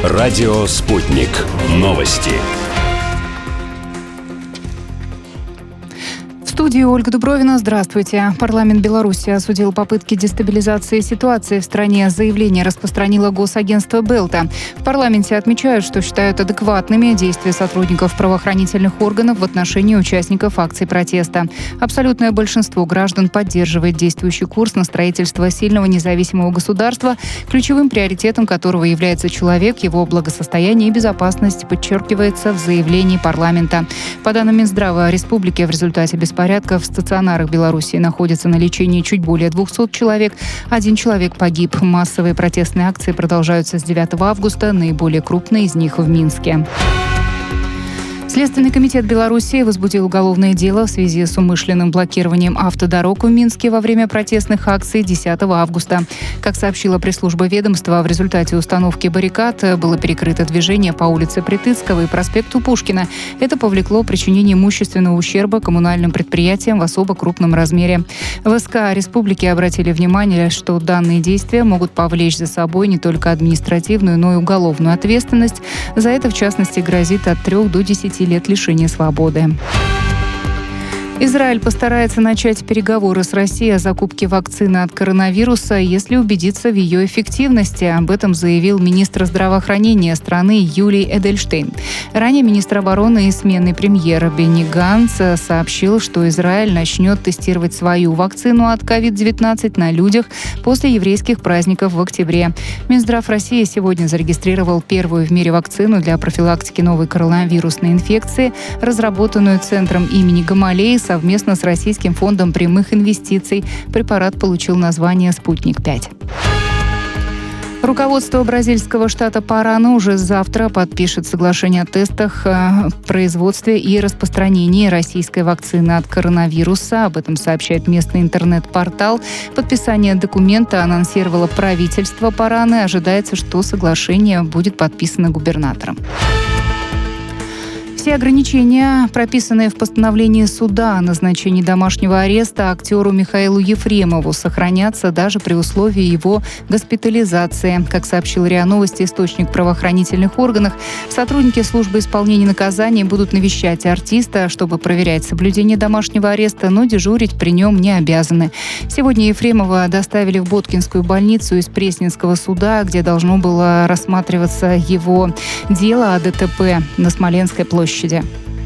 Радио «Спутник». Новости. В студии Ольга Дубровина. Здравствуйте. Парламент Беларуси осудил попытки дестабилизации ситуации в стране. Заявление распространило госагентство Белта. В парламенте отмечают, что считают адекватными действия сотрудников правоохранительных органов в отношении участников акций протеста. Абсолютное большинство граждан поддерживает действующий курс на строительство сильного независимого государства, ключевым приоритетом которого является человек, его благосостояние и безопасность, подчеркивается в заявлении парламента. По данным Минздрава республики, в результате беспорядков в стационарах Беларуси находится на лечении чуть более 200 человек. 1 человек погиб. Массовые протестные акции продолжаются с 9 августа. Наиболее крупные из них в Минске. Следственный комитет Беларуси возбудил уголовное дело в связи с умышленным блокированием автодорог в Минске во время протестных акций 10 августа. Как сообщила пресс-служба ведомства, в результате установки баррикад было перекрыто движение по улице Притыцкого и проспекту Пушкина. Это повлекло причинение имущественного ущерба коммунальным предприятиям в особо крупном размере. В СК Республики обратили внимание, что данные действия могут повлечь за собой не только административную, но и уголовную ответственность. За это, в частности, грозит от 3 до 10 лет лишения свободы. Израиль постарается начать переговоры с Россией о закупке вакцины от коронавируса, если убедиться в ее эффективности. Об этом заявил министр здравоохранения страны Юлий Эдельштейн. Ранее министр обороны и сменный премьер Бенни Ганц сообщил, что Израиль начнет тестировать свою вакцину от COVID-19 на людях после еврейских праздников в октябре. Минздрав России сегодня зарегистрировал первую в мире вакцину для профилактики новой коронавирусной инфекции, разработанную Центром имени Гамалеи совместно с Российским фондом прямых инвестиций. Препарат получил название «Спутник-5». Руководство бразильского штата Парана уже завтра подпишет соглашение о тестах, производстве и распространении российской вакцины от коронавируса. Об этом сообщает местный интернет-портал. Подписание документа анонсировало правительство Параны. Ожидается, что соглашение будет подписано губернатором. Все ограничения, прописанные в постановлении суда о назначении домашнего ареста актеру Михаилу Ефремову, сохранятся даже при условии его госпитализации. Как сообщил РИА Новости источник в правоохранительных органах, сотрудники службы исполнения наказаний будут навещать артиста, чтобы проверять соблюдение домашнего ареста, но дежурить при нем не обязаны. Сегодня Ефремова доставили в Боткинскую больницу из Пресненского суда, где должно было рассматриваться его дело о ДТП на Смоленской площади.